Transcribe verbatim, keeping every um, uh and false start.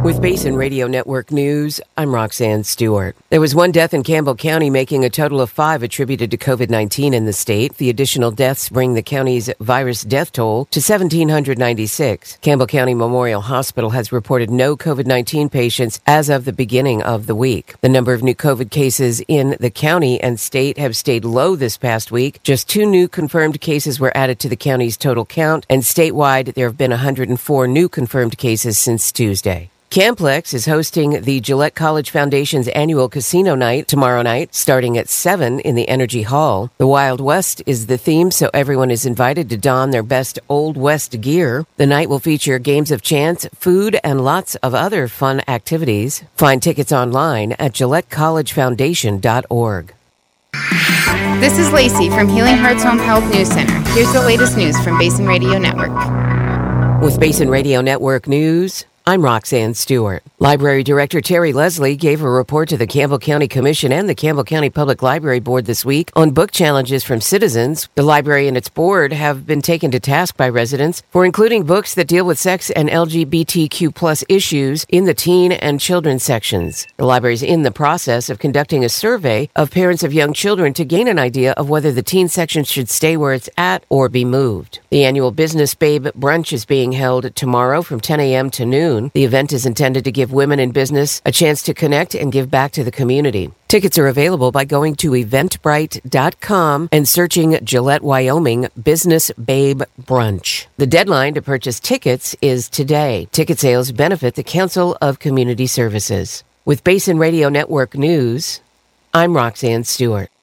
With Basin Radio Network News, I'm Roxanne Stewart. There was one death in Campbell County, making a total of five attributed to covid nineteen in the state. The additional deaths bring the county's virus death toll to one thousand seven hundred ninety-six. Campbell County Memorial Hospital has reported no covid nineteen patients as of the beginning of the week. The number of new COVID cases in the county and state have stayed low this past week. Just two new confirmed cases were added to the county's total count, and statewide there have been one hundred four new confirmed cases since Tuesday. Camplex is hosting the Gillette College Foundation's annual casino night tomorrow night, starting at seven in the Energy Hall. The Wild West is the theme, so everyone is invited to don their best Old West gear. The night will feature games of chance, food, and lots of other fun activities. Find tickets online at gillette college foundation dot org. This is Lacey from Healing Hearts Home Health News Center. Here's the latest news from Basin Radio Network. With Basin Radio Network News, I'm Roxanne Stewart. Library Director Terry Leslie gave a report to the Campbell County Commission and the Campbell County Public Library Board this week on book challenges from citizens. The library and its board have been taken to task by residents for including books that deal with sex and L G B T Q plus issues in the teen and children's sections. The library is in the process of conducting a survey of parents of young children to gain an idea of whether the teen section should stay where it's at or be moved. The annual Business Babe Brunch is being held tomorrow from ten a.m. to noon. The event is intended to give women in business a chance to connect and give back to the community. Tickets are available by going to eventbrite dot com and searching Gillette, Wyoming Business Babe Brunch. The deadline to purchase tickets is today. Ticket sales benefit the Council of Community Services. With Basin Radio Network News, I'm Roxanne Stewart.